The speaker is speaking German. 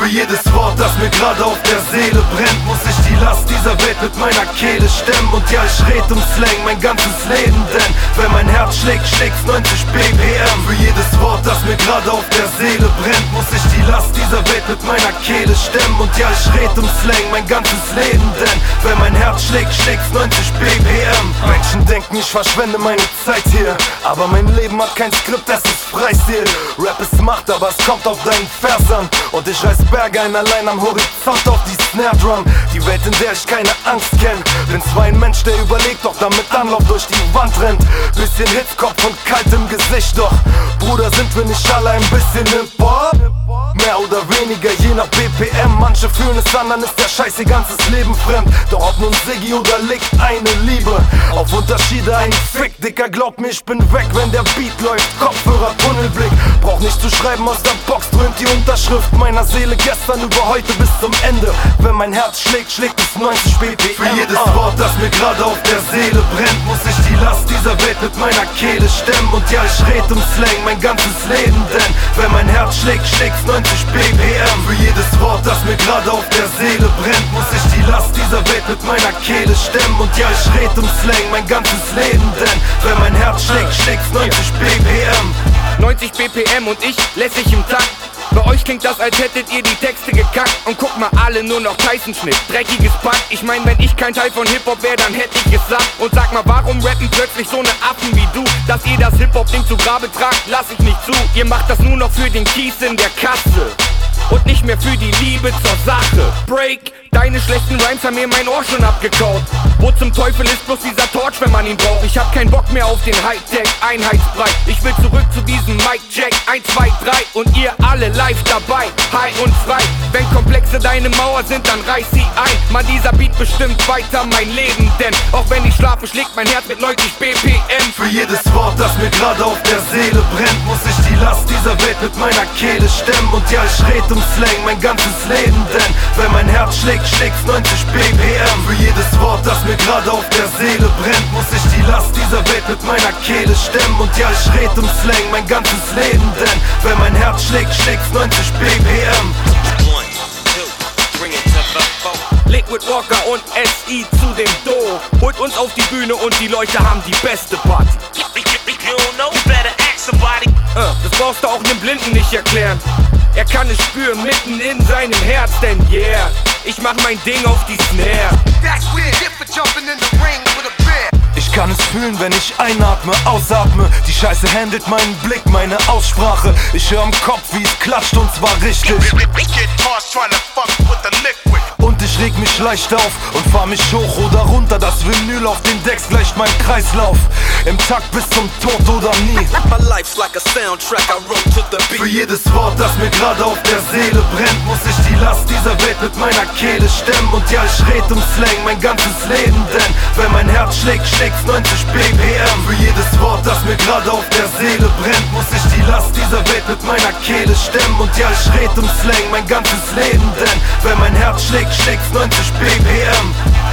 Für jedes Wort, das mir gerade auf der Seele brennt, muss ich die Last dieser Welt mit meiner Kehle stemmen. Und ja, ich red um Slang mein ganzes Leben, denn wenn mein Herz schlägt, schlägt's 90 BPM. Für jedes Wort, das mir gerade auf der Seele brennt, muss ich die Last dieser Welt mit meiner Kehle stemmen. Und ja, ich red um Slang mein ganzes Leben, denn wenn mein Herz schlägt, schlägt's 90 BPM. Menschen denken, ich verschwende meine Zeit hier, aber mein Leben hat kein Skript, es ist Freistil. Rap ist Macht, aber es kommt auf deinen Vers an. Und ich reiß Berge ein allein am Horizont auf die Snare Drum. Die Welt, in der ich keine Angst kenn. Bin zwar ein Mensch, der überlegt, doch damit Anlauf durch die Wand rennt. Bisschen Hitzkopf und kalt im Gesicht, doch Bruder, sind wir nicht alle ein bisschen Hip-Hop? Mehr oder weniger, je nach BPM. Manche fühlen es an, dann ist der Scheiß ihr ganzes Leben fremd. Doch ob nun Siggi oder Lick, eine Liebe. Auf Unterschiede ein Fick, Dicker, glaub mir, ich bin weg, wenn der Beat läuft. Kopfhörer, Tunnelblick, brauch nicht zu schreiben, aus der Box dröhnt die Unterschrift meiner Seele gestern über heute bis zum Ende. Wenn mein Herz schlägt, schlägt es 90 BPM. Für jedes Wort, das mir gerade auf der Seele brennt, muss ich die Last dieser Welt mit meiner Kehle stemmen. Und ja, ich red um Slang mein ganzes Leben, denn wenn mein Herz schlägt, schlägt's 90 BPM. Für jedes Wort, das mir gerade auf der Seele brennt, muss ich die Last dieser Welt mit meiner Kehle stemmen. Und ja, ich red um Slang mein ganzes Leben, denn wenn mein Herz schlägt, schlägt's 90 BPM. 90 BPM und ich lässig im Takt. Bei euch klingt das, als hättet ihr die Texte gekackt. Und guck mal, alle nur noch Tyson-Schnitt, dreckiges Pack. Ich mein, wenn ich kein Teil von Hip-Hop wär, dann hätte ich gesagt. Und sag mal, warum rappen plötzlich so ne Affen wie du? Dass ihr das Hip-Hop-Ding zu Grabe tragt, lass ich nicht zu. Ihr macht das nur noch für den Kies in der Kasse und nicht mehr für die Liebe zur Sache. Break, deine schlechten Rhymes haben mir mein Ohr schon abgekaut. Wo zum Teufel ist bloß dieser Torch, wenn man ihn braucht? Ich hab keinen Bock mehr auf den Hightech, Einheitsbrei. Ich will zurück zu diesem Mic-Check, 1, 2, 3 und ihr alle live dabei, high und frei. Wenn Komplexe deine Mauer sind, dann reiß sie ein. Mann, dieser Beat bestimmt weiter mein Leben, denn auch wenn ich schlafe, schlägt mein Herz mit 90 BPM. Für jedes Wort, das mir gerade auf der Seele brennt, muss ich die Last dieser Welt mit meiner Kehle stemmen. Und ja, ich red um Slang mein ganzes Leben, denn wenn mein Herz schlägt, schlägt's 90 BPM. Für jedes Wort, das mir gerade auf der Seele brennt, muss ich die Last dieser Welt mit meiner Kehle stemmen. Und ja, ich red um Slang mein ganzes Leben, denn wenn mein Herz schlägt, schlägt's 90 BPM. Liquid Walker und SI zu dem Do. Holt uns auf die Bühne und die Leute haben die beste Party. Das brauchst du auch nem Blinden nicht erklären. Er kann es spüren mitten in seinem Herz, denn yeah, ich mach mein Ding auf die Snare. Ich kann es fühlen, wenn ich einatme, ausatme. Die Scheiße handelt meinen Blick, meine Aussprache. Ich höre im Kopf, wie es klatscht und zwar richtig. Und ich reg mich leicht auf und fahr mich hoch oder runter. Das Vinyl auf den Decks gleicht meinem Kreislauf. Im Takt bis zum Tod oder nie. Für jedes Wort, das mir gerade auf der Seele brennt, muss ich die Last dieser Welt mit meiner Kehle stemmen. Und ja, ich red um Slang mein ganzes Leben, denn wenn mein Herz schlägt, schlägt's 90 BPM. Für jedes Wort, das mir gerade auf der Seele brennt, muss ich die Last dieser Welt mit meiner Kehle stemmen. Und ja, ich red um Slang mein ganzes Leben, denn wenn mein Herz schlägt, schlägt's 90 BPM.